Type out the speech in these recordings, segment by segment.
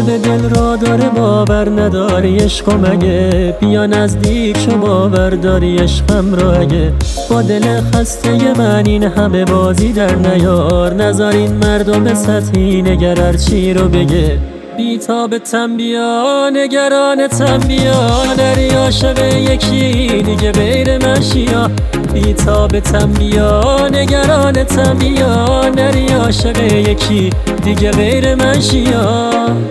قلب دل را داره باور نداری عشقو مگه؟ بیا نزدیک شو باور داری عشقم را اگه. با دل خسته من این همه بازی در نیار، نذار این مردم سطحی نگر هرچی رو بگه. بی‌تابتم بیا نگرانتم بیا، نری عاشق یکی دیگه غیر من شیا. بی‌تابتم بیا نگرانتم بیا، نری عاشق یکی دیگه غیر من شیا.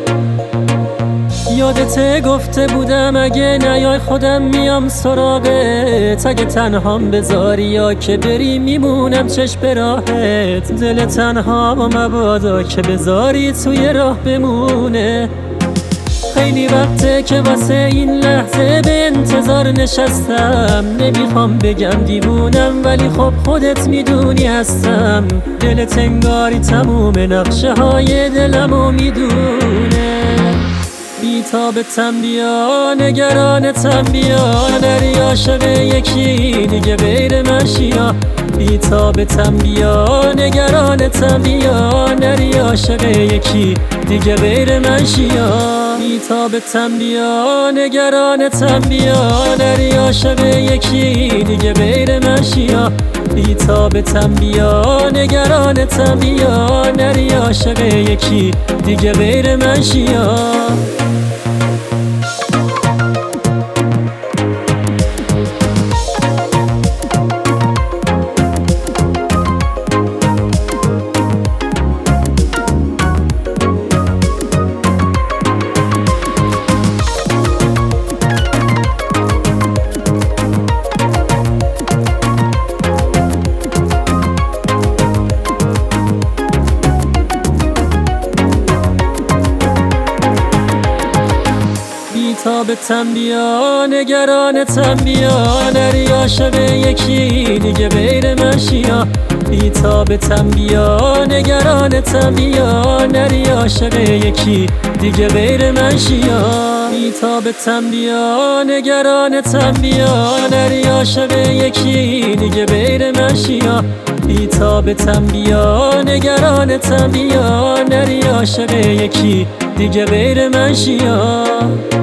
یادت گفته بودم اگه نیای خودم میام سراغت، اگه تنهام بذاری یا که بری میمونم چشم به راهت. دل تنها مبادا که بذاری توی راه بمونه. خیلی وقته که واسه این لحظه به انتظار نشستم، نمیخوام بگم دیوونم ولی خب خودت میدونی هستم. دلت انگاری تموم نقشه های دلمو میدونه. بی‌تابتم بیا نگرانتم بیا، نری عاشق یکی دیگه غیر من شیا. بی‌تابتم بیا نگرانتم بیا، نری عاشق یکی دیگه غیر من شیا. بی‌تابتم بیا نگرانتم بیا، نری عاشق یکی دیگه غیر من شیا. بی‌تابتم بیا نگرانتم بیا، نری عاشق یکی دیگه غیر من شیا. بی‌تابتم بیا نگرانتم بیا، نری عاشق یکی دیگه غیر من شیا. بی‌تابتم بیا نگرانتم بیا، نری عاشق یکی دیگه غیر من شیا. بی‌تابتم بیا نگرانتم بیا، نری عاشق یکی دیگه غیر من شیا. بی‌تابتم بیا نگرانتم بیا، نری عاشق یکی دیگه غیر من شیا.